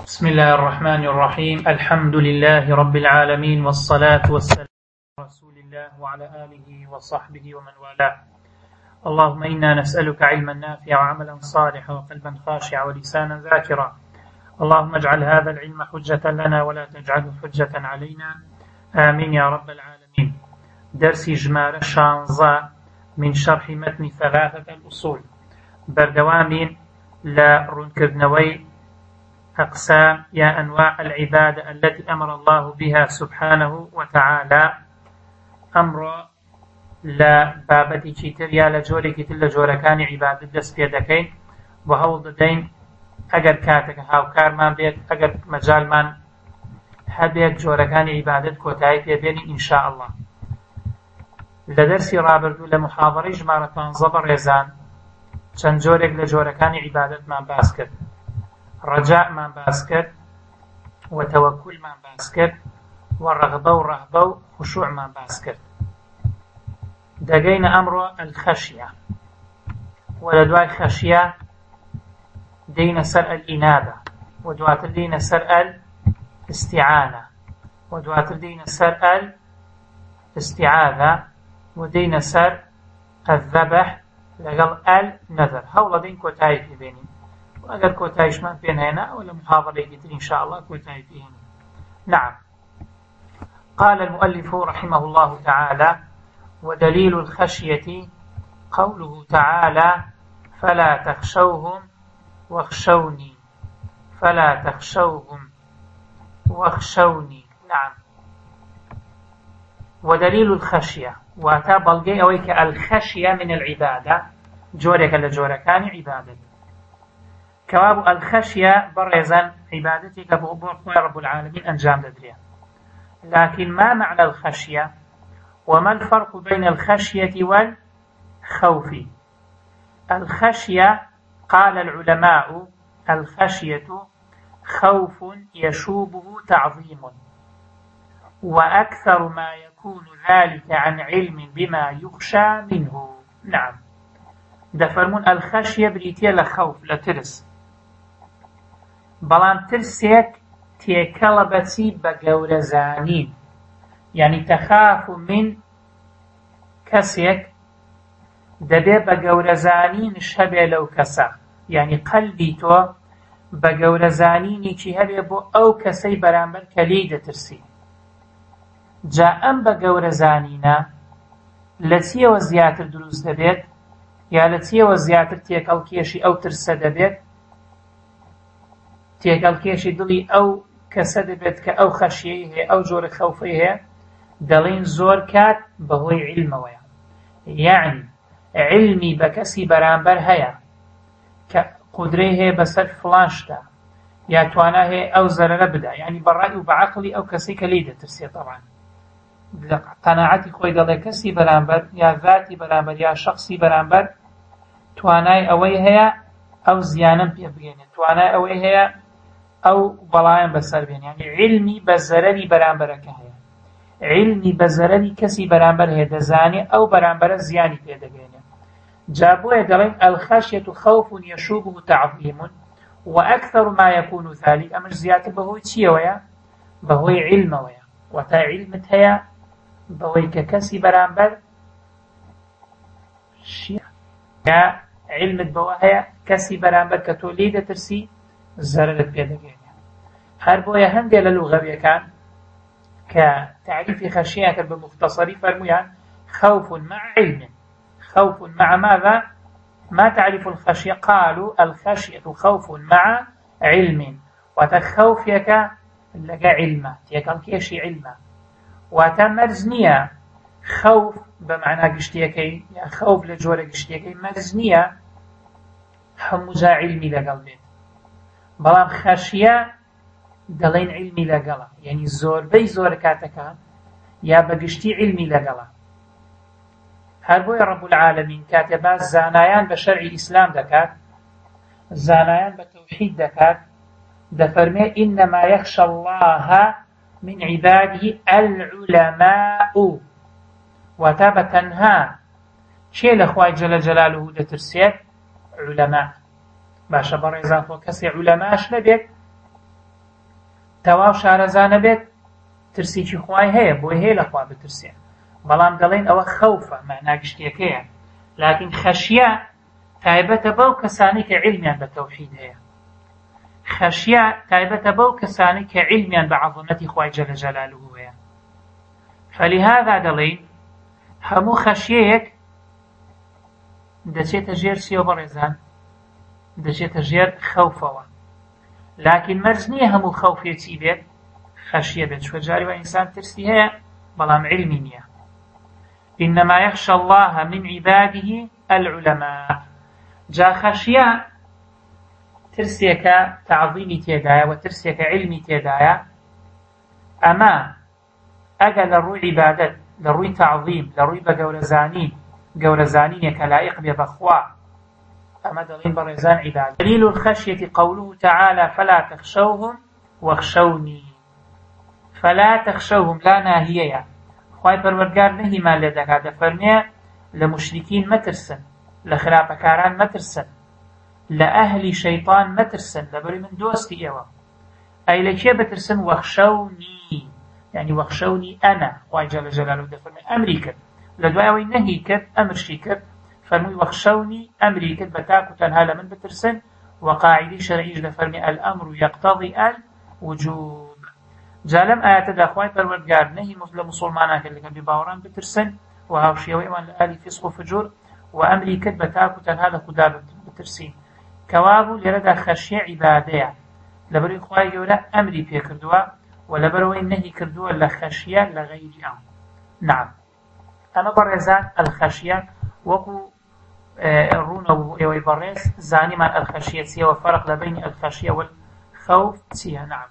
بسم الله الرحمن الرحيم. الحمد لله رب العالمين، والصلاة والسلام على رسول الله وعلى آله وصحبه ومن والاه. اللهم إنا نسألك علما نافعا وعملا صالحا وقلبا خاشعا ولسانا ذاكرا. اللهم اجعل هذا العلم حجة لنا ولا تجعله حجة علينا، آمين يا رب العالمين. درس جمار شانزا من شرح متن ثلاثة الأصول، بردوام لا رنكرنوي أقسام يا أنواع العبادة التي أمر الله بها سبحانه وتعالى. أمر لا بابتي كتير يا لجوري كتير لجوركان عبادة دست بيدكين وهول دين أجر كاتك هاوكار من بيت أجر مجال من هبيت جوركان عبادة كوتاي بيني إن شاء الله. لدرسي رابردو لمحاضرة جمارة زبر يزان چەند جۆرێک لە جۆرەکانی عیبادەتمان باس کرد. ڕەجاءمان باس کرد و تەوەکولمان باس کرد و ڕەغبە و ڕەهبە و خوشوعمان باس کرد. دەگەینە ئەمڕۆ الخەشیە و لە دوای خەشیە دێینە سەر ئەلئینابە و دواتر دێینە سەر ئەلاستیعانە و دواتر دێینە سەر ئەلاستیعاذە و دێینە سەر الذەبح لەگەڵ النەذر. هەوڵە دەین کۆتایی پێبێنین و ئەگەر کۆتاییشمان پێ نهێنا ئەوە لە محاضرەیەکی تر إن شاء الله کۆتایی پێهێنین. نعم. قال المؤلف رحمه الله تعالى: ودليل الخشية قوله تعالى: فلا تخشوهم واخشوني، فلا تخشوهم واخشوني. نعم. ودليل الخشية واتا بلغي اويك الخشية من العبادة جورك لجوركان عبادة كواب الخشية برزا عبادتك بأبوك رب العالمين أنجام ددريا. لكن ما معنى الخشية وما الفرق بين الخشية والخوف؟ الخشية قال العلماء: الخشية خوف يشوبه تعظيم، وأكثر ما يكون ذلك عن علم بما يخشى منه. نعم. دفرمون الخشية بريتيا لخوف لترس، بلان ترسيك تيكالبتي بقورزانين، يعني تخاف من كسيك دبي بقورزانين شبه لو كسا، يعني قلبي تو بقورزانيني كي هبه بو أو كسي برامبر كليدة ترسي. جا ئەم بە گەورەزانینە لە چیەوە زیاتر دروست دەبێت یا لە چیەوە زیاتر تێکەڵکێشی ئەو ترسە دەبێت؟ تێکەڵکێشی دڵی ئەو کەسە دەبێت کە ئەو خەشیەی هەیە، ئەو جۆرە خەوفەی هەیە. دەڵێن زۆر کات بەهۆی عیلمەوەیە، یعنی عیلمی بە کەسی بەرامبەر هەیە کە قودرەی هەیە بەسەر فڵان شتە یا توانا هەیە ئەو زەرەرە بدا، یعنی بەڕای و بەعەقڵی ئەو کەسەی کە لێی دەترسێت. طبعا قەناعەتی خۆی دەڵێ کەسی بەرامبەر یا ذاتی بەرامبەر یا شخصی بەرامبەر توانای ئەوەی هەیە ئەو زیانم پێ بگەێنێت، توانای ئەوەی هەیە ئەو بەڵایان بەسەر بێن. یعنی عیلمی بە زەرەری بەرامبەرەکە هەیە، عیلمی بە زەرەری کەسی بەرامبەر هەیە، دەزانێت ئەو بەرامبەرە زیانی پێ دەگەێنێت. جا بۆیە دەڵێن الخەشیەة خوف يشوبه تعظيم وأكثر ما يكون ذلك. أمش زيادة بهوي چیەوەیە؟ بهوي علمەوەیە. وتا علمت هەیە بەوەی کە کەسی بەرامبەر یا علمت بەوە هەیە کەسی بەرامبەر کە تۆ لێی دەترسی زەرەرت پێ دەگەێنێت. هەر بۆیە هەندێک لە لوغەویەکان کە تعریفی خەشیە کرد بە مختصری فەرمویان: خوف مع علم. خوف مع ماذا؟ ما تعرف الخشية؟ قالوا الخشية خوف مع علم. واتا خوفك لقى علمه تيكال كيشي علمه، واتا مرزنية خوف بمعنى قشتيكي يا خوف لجورة قشتيكي مرزنية حموزا علمي لقلبين. بلام خشية دلين علمي لقلا، يعني زور بي زور كاتكان يا بقشتي علمي لقلا. هر بۆیە رب العالمين كاتبا زانایان بە شەرعی ئیسلام دەکات، زانایان بە تەوحید دەکات، دەفەرمێ: إنما يخشى الله من عباده العلماء. واتا بەتەنها چێ لە خوای جەلە جەلاله دەترسێت؟ علماء. باشە بەڕێزان خۆ کەسێ عولەماش نەبێت، تەواو شارەزانە بێت ترسێکی خوای هەیە بۆی هەیە لە خوا بترسێ بەڵام دەڵێن ئەوە خەوفە مەعنا گشتیەکەیە لكن خەشیە تایبەتە بەو کەسانی کە عیلمیان بە تەوحید هەیە خەشیە تایبەتە بەو کەسانی کە عیلمیان بە عەظەمەتی خوای جەل جەلالوه هەیە فلهذا دەڵێن هەموو خەشیەیەک دەچێتە ژێر چیەوە بەڕێزان دەچێتە ژێر خەوفەوە لكن مەرج نییە هەموو خەوفێکی بێت خەشیە بێت چوە جاری وە ئینسان ترسی هەیە بەڵام عیلمی نییە إنما يخشى الله من عباده العلماء جا خشية ترسيك تعظيمي تيدايا وترسيك علمي تيدايا أما أجل لروي عبادة لروي تعظيم لروي بجورزانين كلائق ببخوا أما دلين برزان عبادة دليل الخشية قوله تعالى فلا تخشوهم واخشوني فلا تخشوهم لا ناهية خوای پەروەردگار نەهیمان لێ دەکات دەفەرمێ لە موشریکین مەترسن لە خراپەکاران مەترسن لە ئەهلی شەیطان مەترسن لەبەری من دۆستی ئێوە ئەی لە کێ بترسن وەخشەونی یعنی وەخشەونی ئەنە خوای جەل جەلالوه دەفەرمێ ئەمری کرد لە دوای ئەوەی نەهی کرد ئەمرشی کرد فەرمووی وەخشەونی ئەمری کرد بە تاک و تەنها لە من بترسن وقاعدەی شەرعیش دەفەرمێ الأمر يقتضي الوجوب جا لەم ئاەتەدا خوای پەروەردگار نەهی لە موسڵمانان کرد لەکە بێباوەڕان بترسن و هاوشێوەیەوان لە ئالی فیسق و فجور و ئەمری کرد بە تاک و تەنها لە خودا بترسین کەوابوو لێرەدا خەشیە عیبادەیە لەبەرەوەی خوای گەورە ئەمری پێکردووە و لەبەرەوەی نەهی کردووە لە خەشیە لە غەیری ئەم نعم ئەمە بەڕێزان ئەلخەشیە وەکو ڕوونە و ئێوەی بەڕێز زانیمان ئەلخەشیە چییە و فەرق لە بەینی ئەلخەشیە والخەوف چییە نعم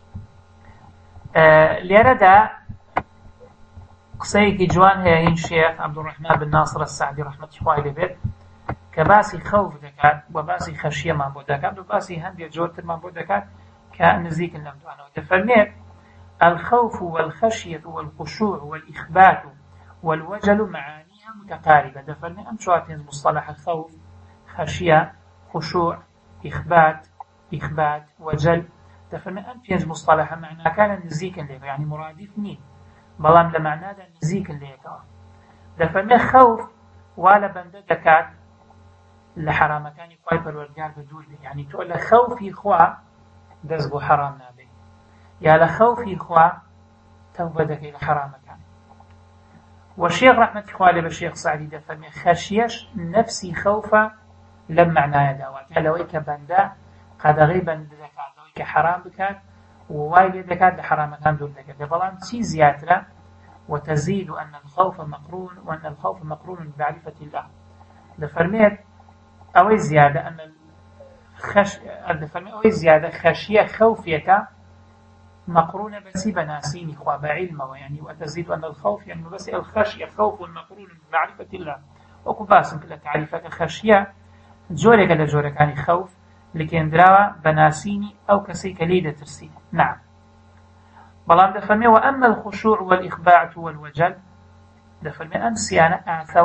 لێرەدا قسەیەکی جوان هەیە هین شێخ عەبدوڕەحمان بن ناصر السەعدی ڕەحمەتی خوای لێبێت کە باسی خەوف دەکات و باسی خەشیەمان بۆ دەکات و باسی هەندێک جۆرترمان بۆ دەکات کە نزیکن لەم دوانەوە دەفەرمێت الخوف والخشية والخشوع والإخبات والوجل معانيها متقاربة دفرنا أم شواتين مصطلح الخوف خشية خشوع إخبات وجل دفرنا أم فينج مصطلح معنى كان نزيكا لك يعني مرادف نين بلام لمعنى نزيكا لك دفرنا خوف ولا بندكات لحرام كان يقاي بالورجال بدول يعني تقول خوفي خوا دزبو حرام نابي يا لخوفي خوا توبدك إلى حرام كان والشيخ رحمة إخوالي بالشيخ سعدي دفرمي خشيش نفسي خوفا لم معناه داوات لويك بندا قد غيبا دكات لويك حرام بكات ووايد دكات لحرام كان دول دكات فلان شي زيادة وتزيد أن الخوف مقرون وأن الخوف مقرون بمعرفة الله دفرميت أو زيادة أن دفرمي أو زيادة خشية خوفيك مقرونة بس بناسيني خوا بعلمه يعني وتزيد أن الخوف يعني بس الخشية خوف مقرون بمعرفة الله وكو باسم كلا تعريفات الخشية جورك لجورك يعني خوف لكن دراوة بناسيني أو كسيك ليدة ترسي نعم بلان دفرمي وأما الخشوع والإخباع والوجل دفرمي أمسيانا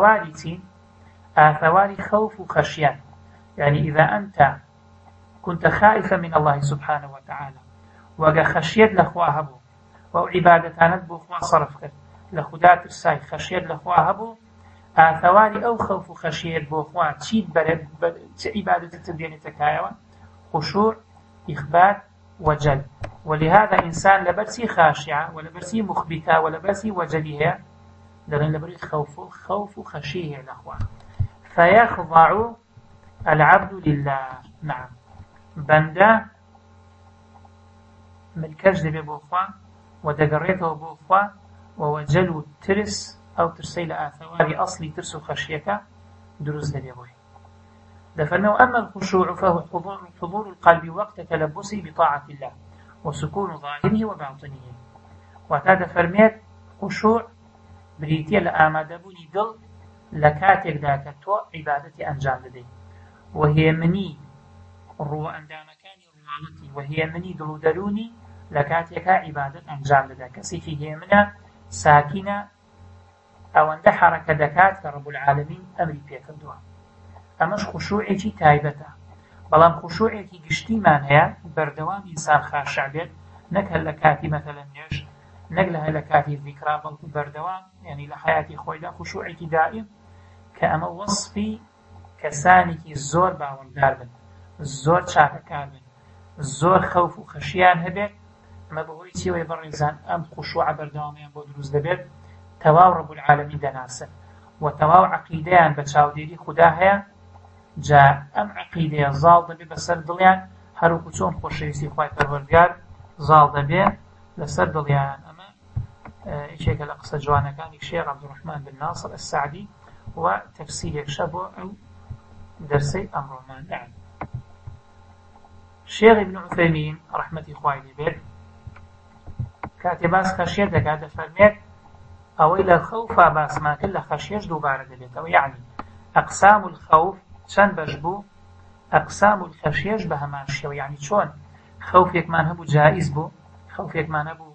آثواري خوف وخشيان يعني إذا أنت كنت خائفا من الله سبحانه وتعالى وقا خشيت لخواه بو وعبادتانت بو خواه صرف كر لخدات الساي خشيت لخواه بو آثواري أو خوف خشيت بو خواه تشيد برد عبادة التبين تكايوان خشوع إخبات وجل ولهذا إنسان لبرسي خاشعة ولبرسي مخبتة ولبرسي وجلها لأن لبرسي خوف خشيه لخواه فيخضع العبد لله نعم بندا ملكج دبي بوخوا ودقريته بوخوا ووجلوا الترس أو ترسيل آثواري أصلي ترس خشيك دروز دبي بوه دفنه أما الخشوع فهو حضور القلب وقت تلبسه بطاعة الله وسكون ظاهره وباطنه وهذا فرميت خشوع بريتيا لآمادبوني دل لكاتك ذاك تو عبادتي أنجام لدي وهي مني الروى أندامكاني روالتي وهي مني دلودلوني لكاتك عبادة أنجام لدي كسيكي هي منا ساكنة أو أن حركة دكات رب العالمين أمري بيكردوها أمش خشوعي تايبتا بلام خشوعي قشتي من هي بردوام إنسان خاشع بيت نەک هەر لە کاتی مەثەلەن نوێژ، نەک لە کاتی ذیکرا، بەڵکو بەردەوام یعنی لە حیاتی خۆیدا خوشوعێکی دائیم کە ئەمە وەصفی کەسانێکی زۆر باوەڕدار بن، زۆر چاکەکار بن، زۆر خەوف و خەشیان هەبێت. ئەمە بەهۆی چیەوەی بەڕێزان ئەم خوشوعە بەردەوامیان بۆ دروست دەبێت، تەواو ڕەب العالەمین دەناسن و تەواو عەقیدەیان بە چاودێری خودا هەیە. جا ئەم عەقیدەیە زاڵ دەبێت بەسەر دڵیان، هەروەکو چۆن خۆشەویستی خوای پەروەردگار زاڵ دەبێت لەسەر دڵیان. ئەمە یەکێکە لە قسە جوانەکانی شێخ عەبدوڕەحمان بن ناصر السەعدی و تەفسیرێکشە بۆ ئەو دەرسەی ئەمڕۆمان. نعم. شێخ ابن عوثەیمین ڕەحمەتی خوای لێ بێت کاتێ باس خەشیە دەکات دەفەرمێت ئەوەی لە خەوفا باسمان کرد لە خەشیەش دووبارە دەبێتەوە. یعنی ئەقسام الخەوف چەند بەش بوو، ئەقسام الخەشیەش بە هەمان شێوە. یعنی چۆن خەوفێکمان هەبوو جائز بوو، خەوفێکمان هەبوو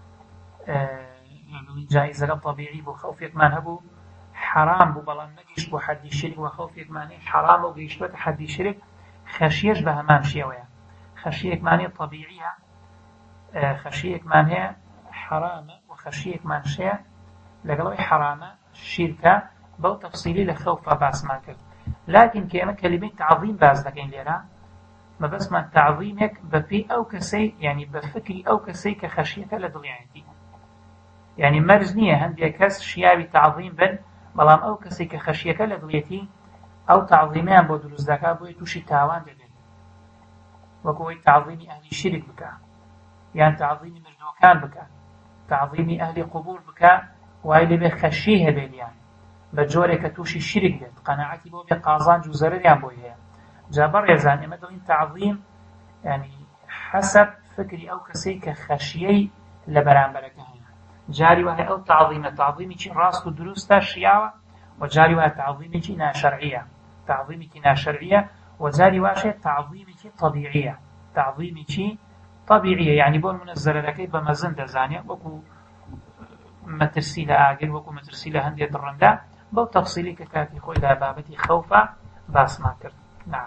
جائز لەگەڵ طەبیعی بوو، خەوفێکمان هەبوو حرام بوو بەڵام نەگەیشت بۆ حەدی شرک، و خەوفێکمانی حرام و گەیشتوەتە حەدی شرک. خەشیەش بە هەمان شێوەیە. خەشیەکمانی طەبیعیە، خەشیەکمان هەیە حرامە و خەشیەکمان شەیە لەگەڵەوەی حرامە شیرکە. بەو تەفسیلی لە خەوفا باسمان کرد. لكن کە ئێمە کەلیمەی تعظیم باز دەکەین لێرە، مەبەستمان تعظیمێک بەپێی ئەو کەسەی، یعنی بە فکری ئەو کەسەی کە خەشیەکە لە دڵیانەتی. یعنی مەرج نییە هەندێک کەس شیاوی تعظیم بن، بەڵام ئەو کەسێک کە خەشیەکە لە دڵێتی ئەو تعظیمیان بۆ دروست دەکات بۆی تووشی تاوان دەبێت، وەکەوەی تعظیمی ئەهلی شرک بکە، یان تعظیمی مردووەکان بکە، تعظیمی ئەهلی قوبور بکە، وای لێبێ خەشی هەبێلیان بە جۆرێک کە تووشی شرک بێت، قەناعەتی بۆ بێ قازانج و زەرەریان بۆی هەیە. جا بەڕێزان ئێمە دەڵێن تعظیم یعنی حەسەب فکری ئەو کەسەی کە خەشیەی لە بەرامبەرەکە هەیە. جاری وایە ئەو تعظیمە تعظیمێکی ڕاست و دروستە شیاوە، و جاری وایە تعظیمێکی ناشەرعیە، تعظیمێکی ناشەرعیە، و جاری واشێ تعظیمێکی طەبیعیە، تعظیمێکی طەبیعیە. یعنی بۆ نمونە زەرەرەکەی بە مەزن دەزانێت، وەکو مەترسی لە ئاگر، وەکو مەترسی لە هەندێک ڕەندا، بەو تەفسیلی کە کاتی خۆی لە بابەتی خەوفە باسمان کرد. نعم.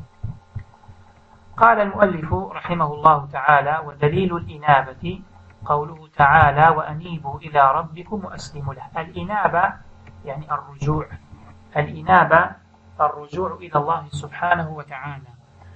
قال المؤلف رحمه الله تعالى: ودليل الإنابة قوله تعالى: وأنيبوا إلى ربكم وأسلموا له. الإنابة يعني الرجوع، الإنابة الرجوع إلى الله سبحانه وتعالى.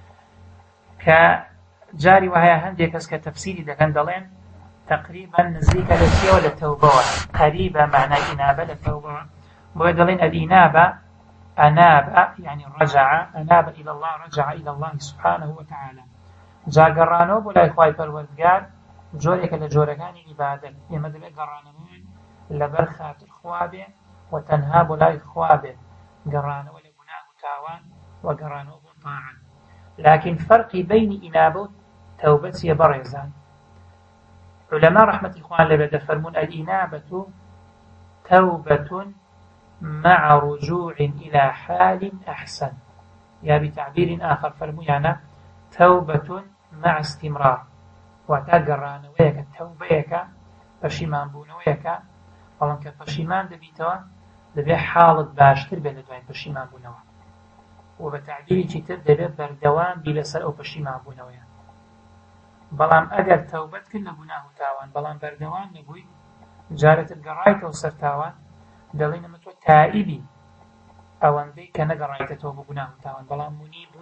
كجاري وهي هندي كسك تفسيري دكان دلين تقريبا نزيك للشيء ولا التوبة، قريبة معنى إنابة للتوبة. ويدلين الإنابة أناب يعني رجع، أناب إلى الله، رجع إلى الله سبحانه وتعالى. جا قرانو بولا إخوائي پروردگار جوريك لجوركاني عبادة يمد بي قرانمون لبر خاطر خوابه وتنها بولا إخوابه قرانو لبناه تاوان وقرانو بطاعا. لكن فرق بين إنابة وتوبة يبرزان. علماء رحمة إخوان لبدا فرمون الإنابة توبة مع رجوع إلى حال أحسن، يا بتعبير آخر فرمو يعني توبة مع استمرار. وتقران ويك التوبيك بشيمان بون ويك ولن كبشيمان دبيتوا دبي حالة باشتر بين دوين بشيمان بونوا، وبتعبير جيتر دبي بردوان بلسر أو بشيمان بونوا. بلام أجر توبت كل بناه تاوان، بلام بردوان نبوي جارة القراية وسر تاوان دلين متو تائبي ئەوەندەی کە نەگەڕایتەوە بە گوناه و تاوان، بەڵام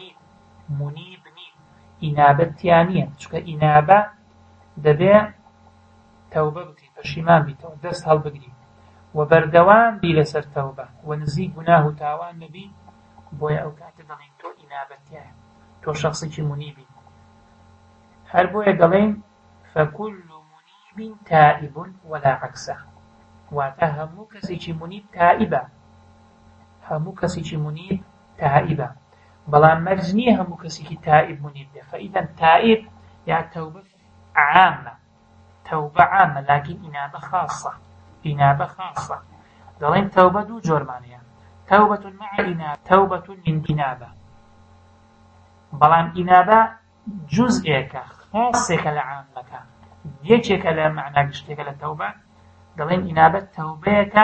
منیب نیت، ئینابەتیان نییە. چونکە ئینابە دەبێ تەوبە بکەیت، پەشیمان بیتەوە، دەست هەڵبگریت و بەردەوام بی لەسەر تەوبە و نزیک گوناه و تاوان نەبی. بۆیە ئەو کاتە دەڵێن تۆ ئینابەتیایە، تۆ شەخسێکی منیبی. هەر بۆیە دەڵێن فەکل منیب تائب ولا عەکسە، واتە هەموو کەسێکی منیب تائبە، هەموو کەسێکی منیب تائبە، بەڵام مەرج نییە هەموو کەسێکی تائب منیب بێ. فەئیدەن تائب یا تەوبە عامە، تەوبە عامە، لكن ئینابە خاصە، ئینابە خاصە. دەڵێن تەوبە دوو جۆرمانەیە، تەوبەة مع ئینابە، تەوبەة من ئینابە. بەڵام ئینابە جزئێکە، خاصێکە لە عامەکە، یەکێکە لە معنای گشتێکە لە تەوبە. دەڵێن ئینابە تەوبەیەکە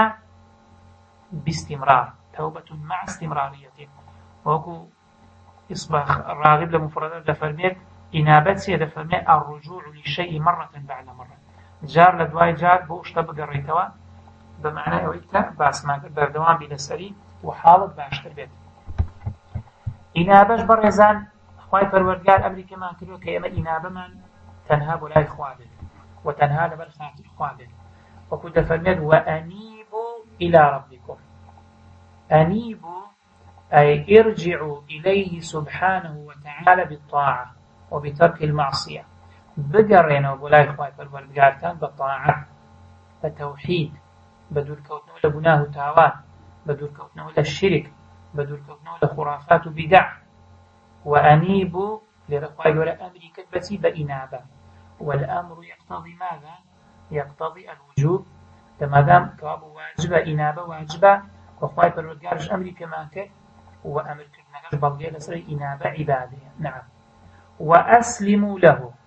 باستمرار، توبة مع استمرارية. وكو إصبح راغب لمفردات لفرميت إنابة سيدة فرمي الرجوع لشيء مرة بعد مرة جار لدواي جار بوشتا بقريتوا بمعنى أويتا باس ما بردوان بلسري وحالة باشتر بيت إنابش برزان خواهي پروردگار أمري كمان كريو كيما إنابة من تنها بولاي خوابت وتنها لبر خاطر خوابت وكنت فرميت وأنيبوا إلى ربكم أنيبوا أي ارجعوا إليه سبحانه وتعالى بالطاعة وبترك المعصية بقرين وبولاي خواهي پروردگارتان بالطاعة بتوحيد بدور كوتنو لبناه تاوان بدور كوتنو للشرك بدور كوتنو لخرافات وبدع وأنيبوا لرخواي ولا أمري كتبتي بإنابة والأمر يقتضي ماذا؟ يقتضي الوجوب لما دام كواب واجبة إنابة واجبة وخواي پروردگارش أمري كمان كت وأمر كتناكش بلغي لسر إنابة عبادة نعم وأسلموا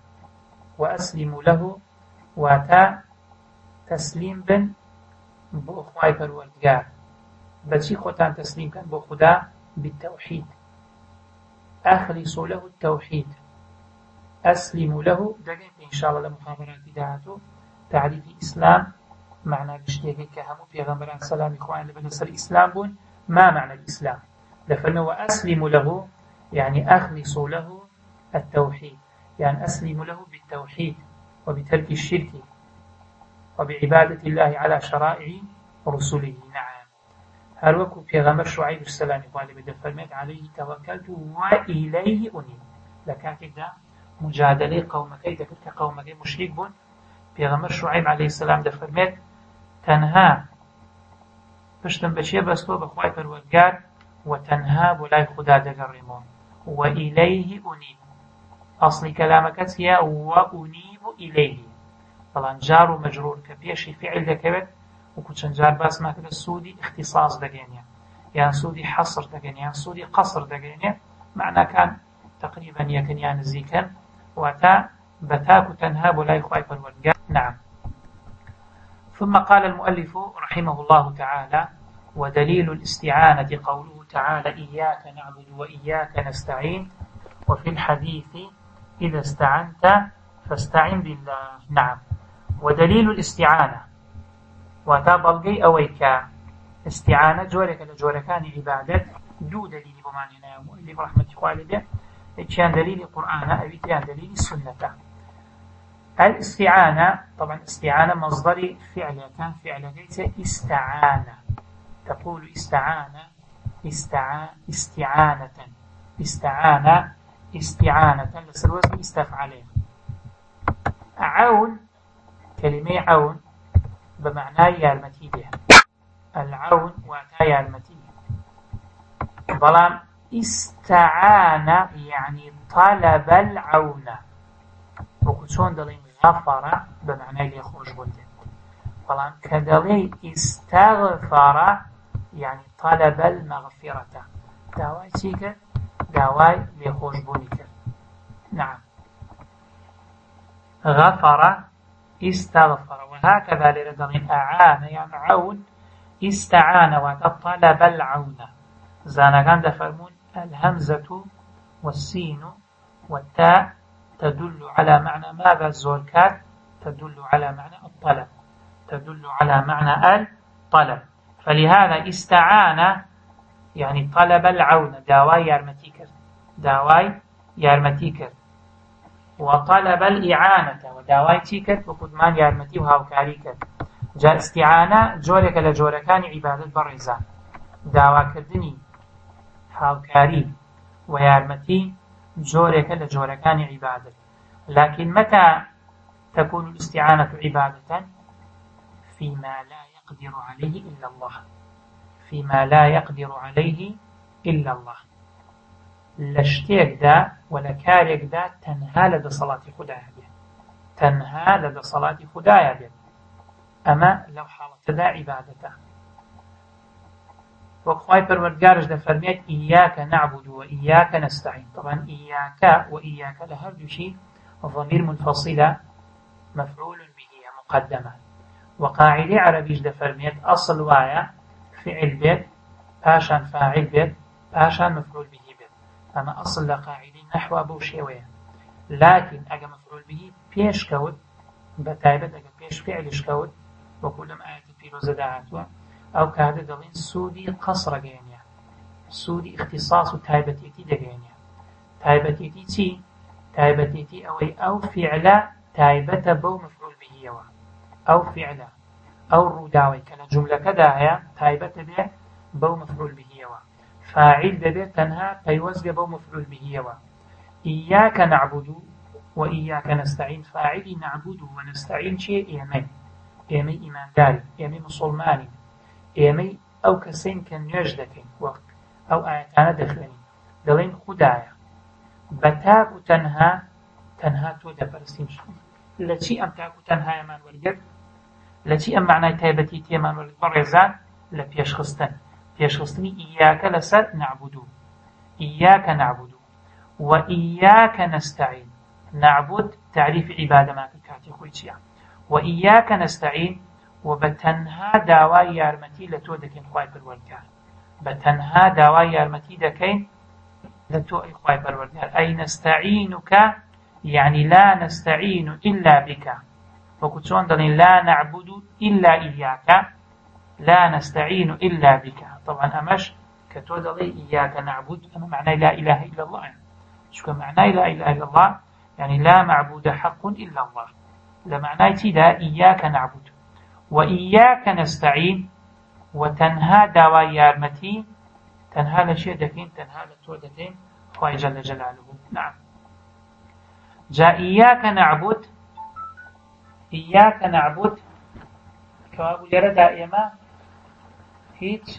له واتا تسليم بن بو خواهي پروردگار بچی خوتان تسليم كان بو خدا بالتوحيد أخلصوا له التوحيد أسلموا له دقيق إن شاء الله لمخابرات داعته تعريف إسلام معنى بشتيك كهمو بيغمبران سلام إخوان لبنصر إسلام بون ما معنى الإسلام لفرموا وأسلموا له يعني أخلصوا له التوحيد يعني أسلموا له بالتوحيد وبترك الشرك وبعبادة الله على شرائع رسله نعم هروكو بيغمبر شعيب السلام إخوان فرميت عليه توكلت وإليه أنيب لكاتك دا مجادلة قومكي دكتك قومكي مشرك بون بيغمبر شعيب عليه السلام فرميت تنها پشتم بچیه بستو بخواهی پروردگار وتنها بولاي خدا دقرمون وإليه أنيب أصل كلامك هي وأنيب إليه طبعا جار ومجرور كبيشي فعل دكبت وكتشن جار باس ما كده سودي اختصاص دقينيا يعني سودي حصر دقينيا يعني سودي قصر دقينيا معنى كان تقريبا يكن يعني زيكا وتا بتاك تنهاب لا يخواي فالورقاء نعم ثم قال المؤلف رحمه الله تعالى ودليل الاستعانة قوله تعالى إياك نعبد وإياك نستعين وفي الحديث إذا استعنت فاستعن بالله نعم ودليل الاستعانة وتابلغي أويكا استعانة جورك لجوركان عبادة دو دليل بمعنى يا مؤلف رحمة الله كان دليل القرآن أو كان دليل السنة الاستعانة طبعا استعانة مصدر فعل كان فعل ليس استعانة تقول استعانة استعانة لسروز استفعله عون كلمة عون بمعنى يارمتي به العون واتا يارمتي بلان استعان يعني طلب العون وكتشون دلين غفر بمعنى اللي يخرج بنده بلان كدلي استغفر يعني طلب المغفرة داواي تيكر داواي ليخرج بنده نعم غفر استغفر وهكذا لردن أعان يعني عون استعان وطلب العون زانغان دفرمون الهمزة والسين والتاء تدل على معنى ماذا الزوركات تدل على معنى الطلب تدل على معنى الطلب فلهذا استعان يعني طلب العون داواي يارمتيكر وطلب الإعانة وداواي تيكر وقدمان يارمتي وهاوكاريكر جاء استعانة جورك لجوركان عبادة برزان داوا كردني هاوكاري ويارمتي جورك لجوركان عبادة لكن متى تكون الاستعانة عبادة فيما لا يقدر عليه إلا الله فيما لا يقدر عليه إلا الله لشتيك دا ولا كاريك دا تنهى لدى صلاة خدايا بيه تنهى لدى صلاة خدايا بيه أما لو حالة دا عبادته وخواهي پروردگارش دا فرميت إياك نعبد وإياك نستعين طبعا إياك وإياك لهر شيء ضمير منفصلة مفعول به مقدمة وقاعدة عربيش دا فرميت أصل وايا فعل بيت باشان فاعل بيت باشان مفعول به بيت أما أصل لقاعدة نحو بوشيوية لكن ئەگە مەفعول بهی پێش کەوت بەتایبەت ئەگە پێش فعلش کەوت وەکو لەم ئاەتە پیرۆزەدا هاتووە ئەو کاتە دەڵێن سوودی قەسڕ دەگەێنێ سوودی اختصاص و تایبەتێتی دەگەێنێ تایبەتێتی چی؟ تایبەتێتی ئەوەی ئەو فعلە تایبەتە بەو مەفعول بهیەوە ئەو فعلە ئەو ڕووداوەی کە لە جوملەکەدا هەیە تایبەتە بێ بەو مەفعول بهیەوە فاعیل دەبێت تەنها پەیوەست بێ بەو مەفعول بهیەوە إياك نعبد وإياك نستعين فاعلی نعبد و نستعين چیە ئێمەی ئیمانداری ئێمەی مسلمانی ئێمەی ئەو کەسین کە نوێژ دەکەین وەک ئەو ئاەتانە دەخوێنین دەڵێن خودایە بە تاک و تەنها تۆ دەپەرستین لە چی ئەم تاک و تەنهایەمان وەرگرت لە چی ئەم معنای تایبەتی تێمان وەرگرت بەڕێزان لە پێشخستنی ئیاکە لەسەر نعبد إياك نعبد وإياك نستعين نعبد تعريف عبادة ما كاتي خويتيا وإياك نستعين وبتنها داوای یارمەتی لە تۆ دەکەین خوای پەروەردگار بەتەنها داوای یارمەتی دەکەین لە تۆ ئەی خوای پەروەردگار ئەی نستعینك يعني لا نستعين إلا بك وەکو چۆن دەڵێن لا نعبد إلا إياك لا نستعين إلا بك طبعا ئەمەش کە تۆ دەڵێ إياك نعبد ئەمە معنای لا إله إلا الله چونکە معنای لا إله إلا الله يعني لا معبود حق إلا الله لمعنای تیدا إياك نعبد وإياك نستعين وتنها داوای یارمەتی تەنها لە شێ دەکەین تەنها لە تۆ دەکەین خوای جل جلاله نعم جا إياك نعبد کەوابوو لێرەدا ئێمە هیچ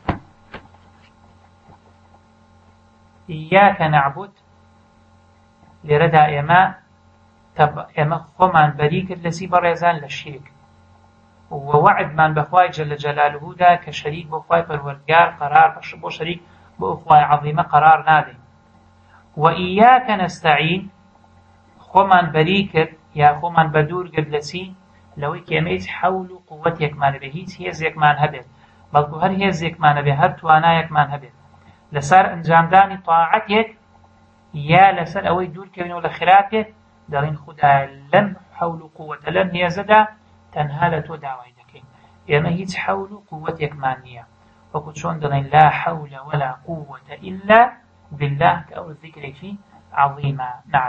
إياك نعبد لێرەدا ئێمە خۆمان بەری کرد لەسی بەڕێزان لە شیرک ووعدمان بەخوای جل جلالهودا کە شەریک بۆ خوای پەروەردگار قەرار بۆ شەریک بۆ خوای عەظیمە قەرار نادەین وإياك نستعين خۆمان بەری کرد یا خۆمان بەدوور کرد لە چی لەوەی کە ئێمە هیچ حەول و قووەتێکمان هەبێت هیچ هێزێکمان هەبێت بەڵکو هەر هێزێکمان هەبێت هەر توانایەکمان هەبێت لەسەر ئەنجامدانی تاعەتێک یا لەسەر ئەوەی دوورکەوینەوە لە خراپێک دەڵێن خودایە لەم حەول و قووەتە لەم هێزەدا تەنها لە تۆ داوای دەکەین ئێمە هیچ حەول و قووەتێکمان نییە وەکو چۆن دەڵێن لا حەول ولا قووة إلا بالله کە ئەو ذیکرێکی عەظیمە نعم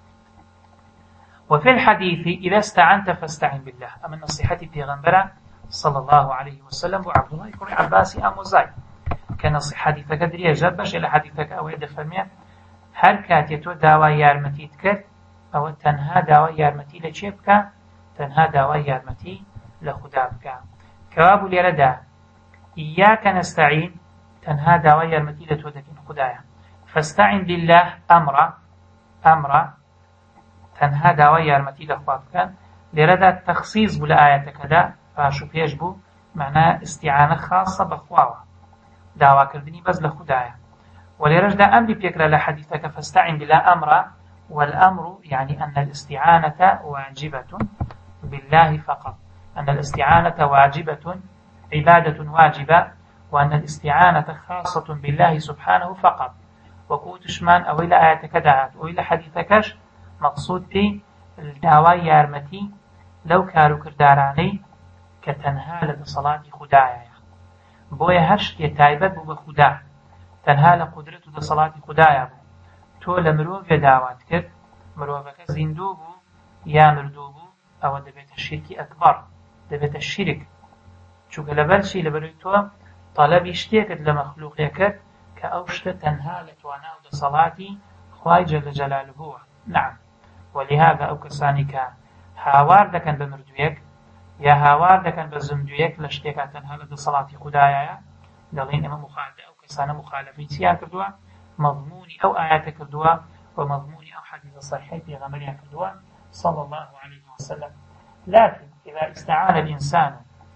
وفي الحديث إذا استعنت فاستعن بالله أما نصيحة پیغمبر صلى الله عليه وسلم وعبد الله بن عباس أموزاي كنصيحة حديثك دريجة باش إلى حديثك أو يد فرمي هر كاتي تو داوای یارمەتی کرد ئەوە تەنها داوای یارمەتی لە چێ بکە تەنها داوای یارمەتی لە خوددا بکە کەوابوو لێرەدا إياك نستعين تەنها داوای یارمەتی لە تۆ دەکەین خوددایە فاستعن بالله ئەمرە تەنها داوای یارمەتی لە خوا بکەن لێرەدا تەخسیص بوو لە ئاەتەکەدا پاش و پێش بوو معنا استیعانە خاصە بەخواوە داواکردنی بەس لە خوددایە وليرجدا أمر بيكرا لحديثك فاستعن بالله أمرا والأمر يعني أن الاستعانة واجبة بالله فقط أن الاستعانة واجبة عبادة واجبة وأن الاستعانة خاصة بالله سبحانه فقط وكوت شمان أو إلى آياتك دعات أو إلى حديثكش مقصود في الدعوة يارمتي لو كارو كرداراني كتنها لصلاة خدايا بويا هشت يتايبت بخدا تەنها لە قودرەت و دەسەڵاتی خوددایە بوو تۆ لە مرۆڤێ داوات کرد مرۆڤەکە زیندوو بوو یا مردوو بوو ئەوە دەبێتە شیرکی ئەکبەر دەبێتە شیرک چونکە لەبەرچی لەبەروی تۆ تەڵەبی شتێکت لە مەخلووقێ کرد کە ئەو شتە تەنها لە توانا و دەسەڵاتی خوای جەل جەلالهوە نعم ولهذا ئەو کەسانی کە هاوار دەکەن بە مردوویەک یا هاوار دەکەن بە زیندوویەک لە شتێکە تەنها لە دەسەڵاتی خوددایە دەڵێن ئەمە كسانة مخالفة سيا كردوا مضموني أو آيات كردوا ومضموني أو حديث صحيح في غمرها كردوا صلى الله عليه وسلم لكن إذا استعان الإنسان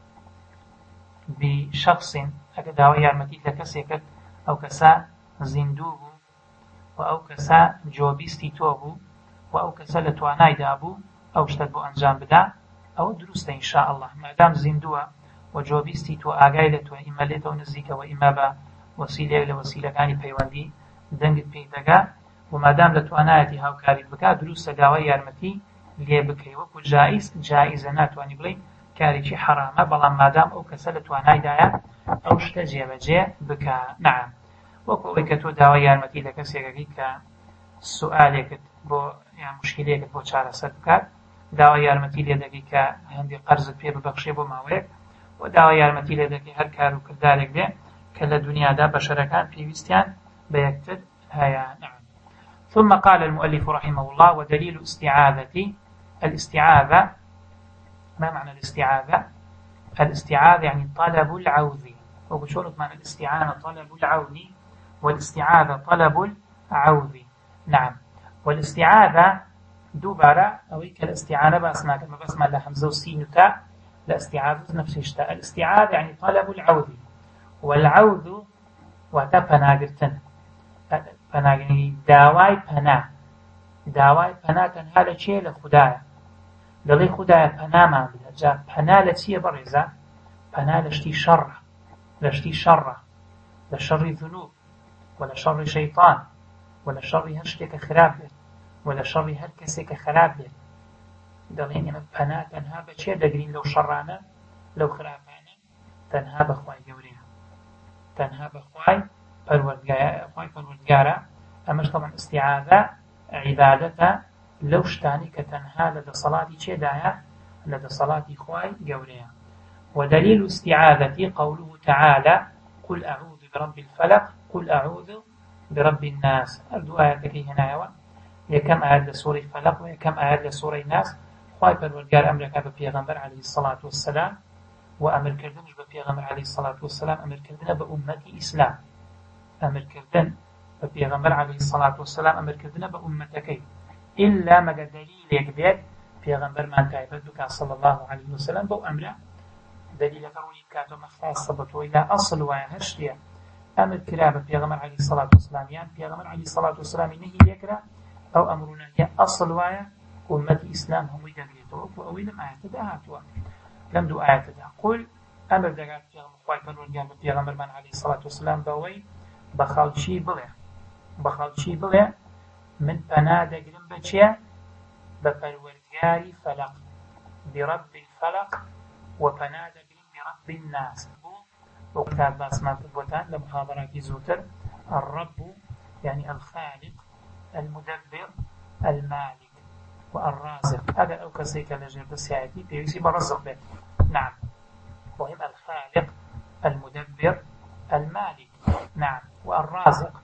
بشخص أكداوي يارمتي لكسيكت أو كسا زندوه أو كسا جوبيستي توبو أو كسا لتواناي دابو أو اشتدبو أنجام بدا أو دروست إن شاء الله ما دام زندوه وجوبيستي تو آقايدت وإما ليتو نزيك وإما با وسیلەیەک لە وەسیلەکانی پەیوەندی دەنگت پێی دەگا ومادام دەتوانایەتی هاوکاریت بکات دروستە داوای یارمەتی لێ بکەی وەکو جائیزە ناتوانانی بڵێ کارێکی حرامە بەڵام مادام ئەو کەسە لە توانایدایە ئەو شتە جێبەجێ بکە نعم وەکو ئەوەی کە تۆ داوای یارمەتی لە کەسێکەکەی کە سوئالێکت بۆ یان مشکلەیەکت بۆ چارەسەر بکات داوای یارمەتی لێ دەکەی کە هەندێک قەرزت پێ ببەخشێ بۆ ماوەیەک و داوای یارمەتی لێ دەکەی هەر کار و کردارێک بێ کە لە دنیادا بەشەرەکان پێویستیان بە یەکتر هەیە نعم ثم قال المؤلف رحمه الله ودليل الاستعاذة ما معنى الاستعاذة؟ الاستعاذة يعني طلب العوذ وبشرط معنى الاستعانة طلب العون والاستعاذة طلب العوذ نعم والاستعاذة دوباره أوي كالاستعانة بأسماء كما بسمع لحمزة وسين وتاء الاستعاذة نفس الشيء الاستعاذة يعني طلب العوذ والعوذ وتا پناگرتن پناگرتن داوای پنا تنها لە چێ لە خوددایە دەڵێ خوددایە پەنامان بدە جا پەنا لە چییە بەڕێزە پەنا لە شتی شەڕە لە شەڕی ذنوب و لە شەڕی شەیطان و لە شەڕی هەر شتێکە خراپ بێت و لە شەڕی هەر کەسێکە خراپ بێت دەڵێن ئێمە پەنا تەنها بە چێ دەگرین لەو شەڕانە لەو خراپانە تەنها بەخوای گەورەیە تەنها بەخوای پەروەردگارە ئەمەش طبعا استیعاذە عیبادەتە لەو شتانی کە تەنها لە دەسەڵاتی چێدایە لە دەسەڵاتی خوای گەورەیە ودليل استعاذة قوله تعالى قل أعوذ برب الفلق قل أعوذ برب الناس أردو آياتكي هنا يكم آيات لسورة فلق ويكم آيات لسورة الناس خواهي پروردگار أمرك ببيغمبر عليه الصلاة والسلام وأمر كردنش ببيغمبر عليه الصلاة والسلام أمر كردن بأمة إسلام أمر كردن ببيغمبر عليه الصلاة والسلام أمر كردن بأمتكي إلا ما دليل يكبير بيغمبر من تعبدك صلى الله عليه وسلم بو أمره دليل قولي كاتو مخاصة بطو إلى أصل وهشتيا أمر كرابة بيغمبر عليه الصلاة والسلام يعني بيغمبر عليه الصلاة والسلام نهي يكرا أو أمرنا هي أصل وهي أمة إسلام هم يدريتوك وأويلم آيات دهاتوا لم دو آيات ده قل أمر دقات بيغمبر من عليه الصلاة والسلام بوي بخالشي بڵێ من پەنا دەگرم بەچێ بە پەروەردگاری فەلق برب الفلق و پەنا دەگرم برب الناس بۆ کتاب باسمان بۆتان لە محاضراتی زووتر الرب يعني الخالق المدبر المالك والرازق هذا أو كسيك لجر بسياتي بيوسي برزق به نعم وهم الخالق المدبر المالك نعم والرازق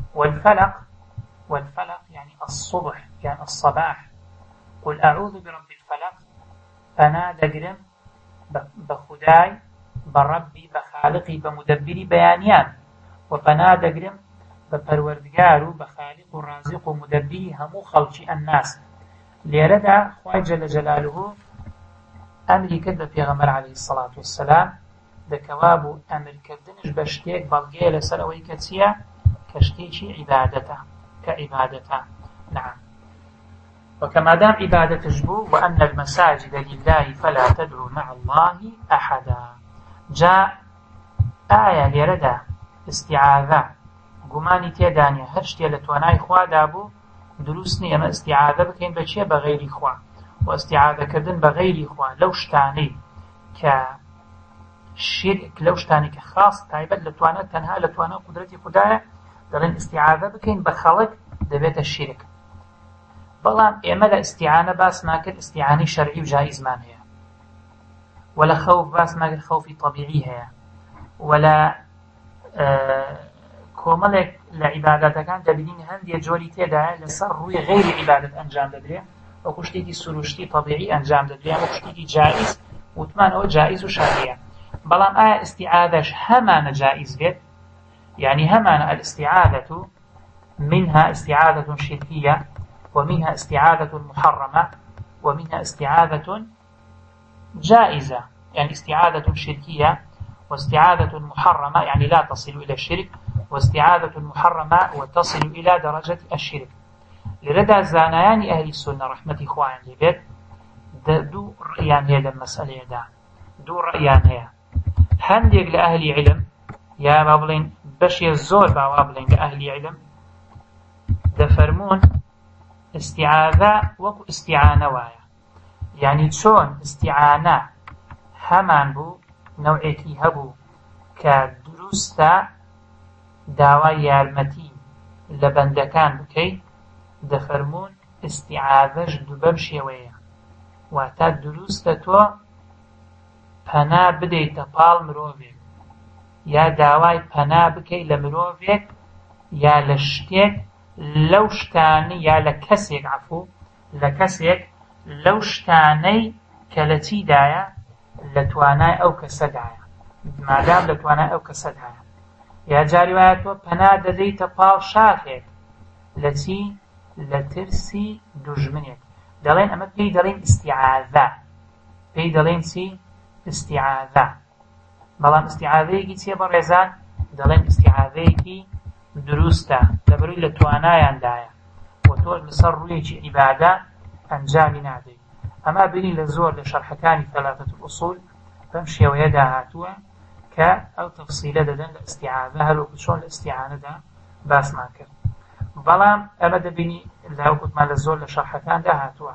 والفلق يعني الصبح يعني الصباح قل أعوذ برب الفلق فنا دقرم بخداي بربي بخالقي بمدبري بيانيان وفنا دقرم بپروردگارو بخالق ورازق ومدبري همو خلقي الناس ليردا خواهي جل جلاله أمري كد بيغمر عليه الصلاة والسلام دكوابو أمر كردنش بشتيك بلغي لسلوي كتسيا كشتيشي عبادته كعبادته نعم وكما دام عبادة جبو وأن المساجد لله فلا تدعو مع الله أحدا جاء آية ليردا استعاذة قماني تيدانيا هرشتيا لتواناي خوا دابو دروسني أما استعاذة بكين بچيه بغير خوا واستعاذة كردن بغير خوا لو شتاني كشرك لو شتاني كخاص تايبت لتوانا تنها لتوانا قدرتي خدايا دلين استعاذة بكين بخلق دبيت الشرك بلان إعمال استعانة باس ماكر استعاني شرعي وجائز مان هي ولا خوف باس ماكر خوفي طبيعي هي ولا كوملك لعبادة كان دبينين هندي جولي تيدا لسر روي غير عبادة أنجام دبريا وكشتيكي سروشتي طبيعي أنجام دبريا وكشتيكي جائز وثمان هو جائز وشرعي بلان آية استعاذش همان جائز بيت يعني همان الاستعاذة منها استعاذة شركية ومنها استعاذة محرمة ومنها استعاذة جائزة يعني استعاذة شركية واستعاذة محرمة يعني لا تصل إلى الشرك واستعاذة محرمة وتصل إلى درجة الشرك لردى زانيان أهل السنة رحمة إخوان لبيت دو رأيان هي المسألة دو رأيان هي هنديك لأهل علم يا بابلين بشي الزور بابلين لأهل علم دەفەرموون استیعاذە وەکو استیعانە وایە، یعنی چۆن استیعانە هەمان بوو نەوعێکی هەبوو کە دروستە داوای یارمەتی لە بەندەکان بکەیت، دەفەرموون استیعاذەش بەم شێوەیە، واتە دروستە تۆ پەنا بدەیتە پاڵ مرۆڤێک، یا داوای پەنا بکەیت لە مرۆڤێک یا لە شتێک لەو شتانەی یا لە کەسێک لە کەسێک لەو شتانەی کە لە چیدایە لە توانای ئەو کەسەدایە، مادام لە توانای ئەو کەسەدایە. یا جاری وایە تۆ پەنا دەدەیتە پاڵ شاخێک لە چی؟ لە ترسی دوژمنێک. دەڵێن ئەمە پێی دەڵێن استیعاذە، پێی دەڵێن چی؟ استیعاذە. بەڵام استیعاذەیەکی چییە بەڕێزان؟ دەڵێن استیعاذەیەکی دروستە لەبەرەوەی لە توانایاندایە و تۆ لەسەر ڕوویەکی عیبادە ئەنجامی نادەیت. ئەمە بینی لە زۆر لە شەرحەکانی ثەلاثەة الأصول بەم شێوەیەدا هاتووە کە ئەو تەفسیلە دەدەن لە استیعاذە، هەروەکو چۆن لە استیعانەدا باسمان کرد. بەڵام ئەمە دەبینی لاوەکوتمان لە زۆر لە شەرحەکاندا هاتووە.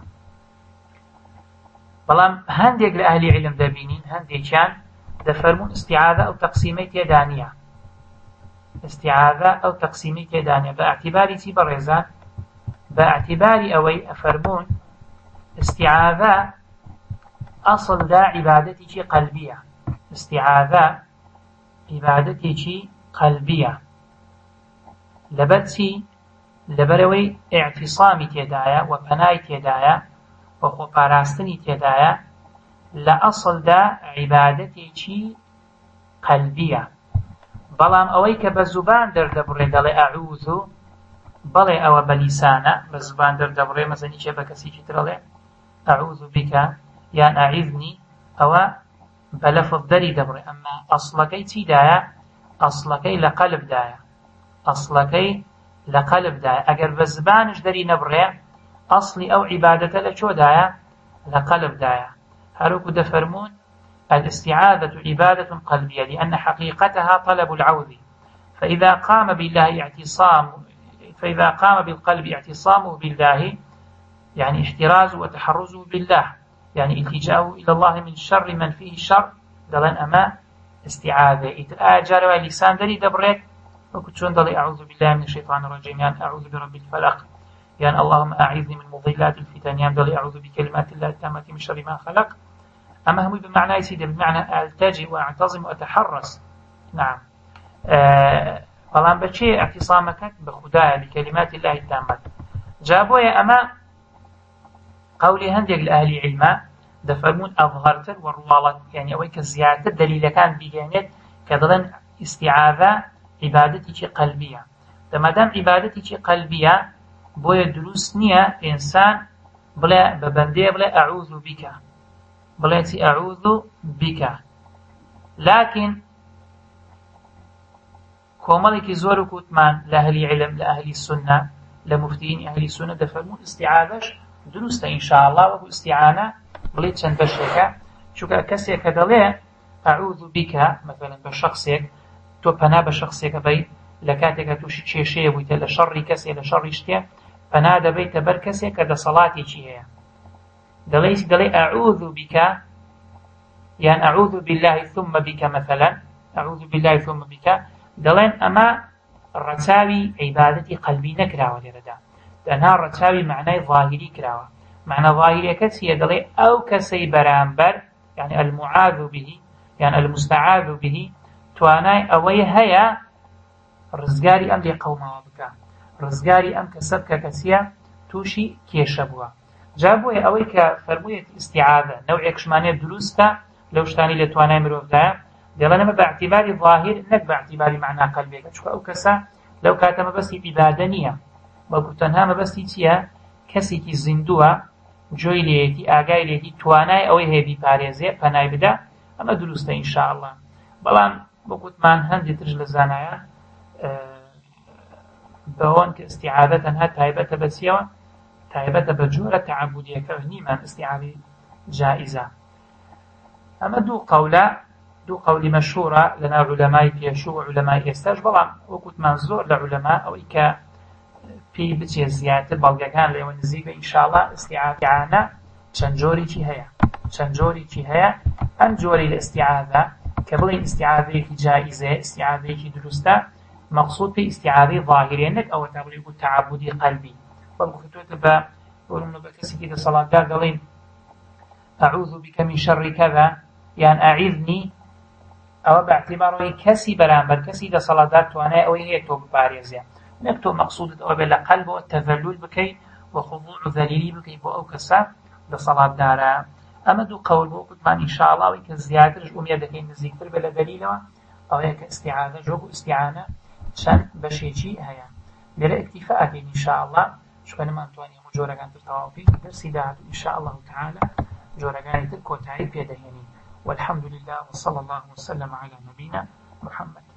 بەڵام هەندێک لە ئەهلی عیلم دەبینین هەندێکیان دەفەرمون استیعاذە ئەو تەقسیمەی تێدا نییە، استیعاذە ئەو تەقسیمەی تێدا نییە. بە ئەعتیباری چی بەڕێزان؟ بە ئەعتیباری ئەوەی ئەفەرمون استیعاذە ئەسڵدا عیبادەتێکی قەلبیە، استیعاذە عیبادەتێکی قەلبیە. لەبەر چی؟ لەبەرەوەی ئیعتیسامی تێدایە و پەنای تێدایە و خۆپاراستنی تێدایە، لە ئەسڵدا عیبادەتێکی قەلبیە. بەڵام ئەوەی کە بە زوبان دەردەبڕێ دەڵێ ئەعوذ، بەڵێ ئەوە بە لیسانە بە زوبان دەردەبڕێ، مەسەنی چێ بە کەسێکی ترەڵێ ئەعوذ بیکە یان ئەعیذنی، ئەوە بە لەفظ دەری دەبڕێ. ئەمما ئەسڵەکەی چیدایە؟ ئەسڵەکەی لە قەلبدایە، ئەسڵەکەی لە قەلبدایە. ئەگەر بە زبانش دەری نەبڕێ ئەسڵی ئەو عیبادەتە لە چۆدایە؟ لە قەلبدایە. هەروەکو دەفەرمون الاستعاذة عبادة قلبية لأن حقيقتها طلب العوذ، فإذا قام بالقلب اعتصامه بالله، يعني احترازه وتحرزه بالله، يعني التجاؤه إلى الله من شر من فيه شر، دلن أما استعاذة إتآجر ولسان دري دبرك وكتشون دلي أعوذ بالله من الشيطان الرجيم، يعني أعوذ برب الفلق، يعني اللهم أعذني من مضلات الفتن، يعني دلي أعوذ بكلمات الله التامة من شر ما خلق. أما هم بمعنى يسيد بمعنى ألتجئ وأعتظم وأتحرس. نعم. فلان بشيء اعتصامك بخدايا بكلمات الله التامة. جابويا أما قولي هندق لأهل علماء دفرمون أظهرت والروالة، يعني أويك زيادة دليل كان بيجانت كذلك استعاذة عبادتي قلبية. ما دام عبادتي قلبية بويا دروس نية إنسان بلا ببندية بلا أعوذ بك، بلاتي أعوذ بك. لكن كومالك زور كوتمان لأهل علم لأهل السنة لمفتين أهل السنة دفرمون استعاذش دروست إن شاء الله، وهو استعانة بليت شن بشيكا شوكا كسيك دلي أعوذ بك مثلا بشخصك تو بنا بشخصك بي لكاتك توشي تشيشي ويتا لشر كسي لشر اشتيا بنا دبيت بركسك دا صلاتي چيه دلي أعوذ بك، يعني أعوذ بالله ثم بك مثلا، أعوذ بالله ثم بك. دلين أما الرتاوي عبادتي قلبي نكراوة لردا، لأنها الرتاوي معنى ظاهري كراوة. معنى ظاهري كسي دلي أو كسي برامبر، يعني المعاذ به يعني المستعاذ به تواناي أوي هيا رزقاري أم لقوما بك، رزقاري أم كسبك كسيا توشي كيشبوا. جابوه ئەوەی کە فەرموویەتی استیعاذە نەوعێکشمانێ دروستە لەو شتانی لە توانای مرۆڤدایە، دەڵێنەمە بە اعتیباری ظاهر نەک بە اعتیباری معنا قەلبێکە، چونکە ئەو کەسە لەو کاتە مەبەستی عیبادە نییە، بەڵکو تەنها مەبەستی چییە؟ کەسێکی زیندووە، جۆی لێیەتی، ئاگای لێیەتی، توانای ئەوەی هەیە بیپارێزێ پەنای بدە. ئەمە دروستە ئینشاءالله. بەڵام وەکوتمان هەندێک ترش لە زانایان بەوەن کە استیعاذە تەنها تایبەتە بە چیەوە؟ تایبەتە بە جۆرە تەعەبودیەکە، نیمان استیعاذی جائزە. ئەمە دوو قەولی مەشهورە لەناو عولەمای پێشوو و عولەمای ئێستاش، بەڵام وەکوتمان زۆر لە عولەما ئەوەی کە پێی بچێ زیاتر بەڵگەکان لێوە نزیک بە ئینشاءڵڵا ئیستیعاذە چەند جۆرێکی هەیە ئەم جۆرەی لە ئیستیعاذە کە بڵێن ئیستیعاذەیەکی جائیزەیە ئیستیعاذەیەکی دروستە مەقصود پێی ئیستیعاذەی ظاهریە نەک ئەوە تا بڵێ بوو تەعەبودی قەلبی بەڵکو کە بە بە کەسێکی دەسەڵاتدار دەڵێن ئەعوذ بک من شەڕ کەذا یان ئەعیذنی ئەوە باعتیبارەوەی کەسی بەرامبەر کەسی دەسەڵاتدار توانای ئەوەی هەیە تۆ بپارێزێ نەک تۆ مەقصودت ئەوە بێت لە قەلبەوە تەڤەلول بکەیت و خضوع و ذەلیلی بکەیت بۆ ئەو کەسە دەسەڵاتدارە ئەمە دوو قەول بۆ گوتمان ئینشاءڵڵا ئەوەی کە زیاترش ئومێد دەکەین نزیکتر بێت لە دەلیلەوە ئەوەیە کە ئیستیعاذە جۆگە و ئیستیعانە چەند بەشێکی هەیە لێرە ئیکتیفا ئەکەین ئینشاءڵڵا چونکە نەمانتوانی هەموو جۆرەکان تر تەواو بکەین دەرسی داهاتوو ئینشاءالله تعالى جۆرەکانی تر کۆتایی پێدەهێنین والحمد لله وصلى الله وسلم على نبينا محمد